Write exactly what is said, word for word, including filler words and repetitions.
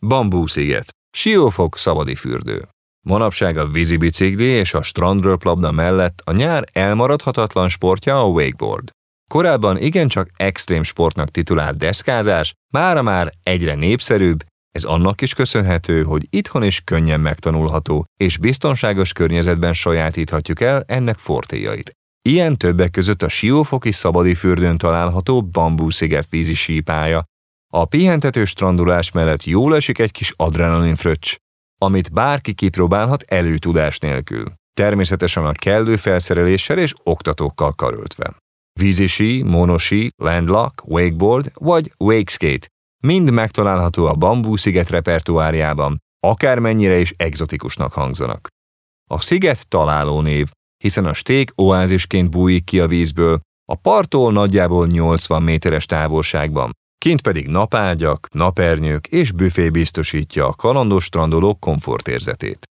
Bambú-sziget, Siófok szabadi fürdő. Manapság a vízibicikli és a strandröplabda mellett a nyár elmaradhatatlan sportja a wakeboard. Korábban igencsak extrém sportnak titulált deszkázás mára már egyre népszerűbb, ez annak is köszönhető, hogy itthon is könnyen megtanulható és biztonságos környezetben sajátíthatjuk el ennek fortéjait. Ilyen többek között a siófoki szabadi fürdőn található Bambú-sziget vízi sípálya. A pihentető strandolás mellett jól esik egy kis adrenalinfröccs, amit bárki kipróbálhat előtudás nélkül. Természetesen a kellő felszereléssel és oktatókkal karöltve. Vízisí, monosí, landlock, wakeboard vagy wakeskate mind megtalálható a Bambú-sziget repertoárjában, akármennyire is egzotikusnak hangzanak. A sziget találó név, hiszen a sték oázisként bújik ki a vízből, a parttól nagyjából nyolcvan méteres távolságban, kint pedig napágyak, napernyők és büfé biztosítja a kalandos strandolók komfortérzetét.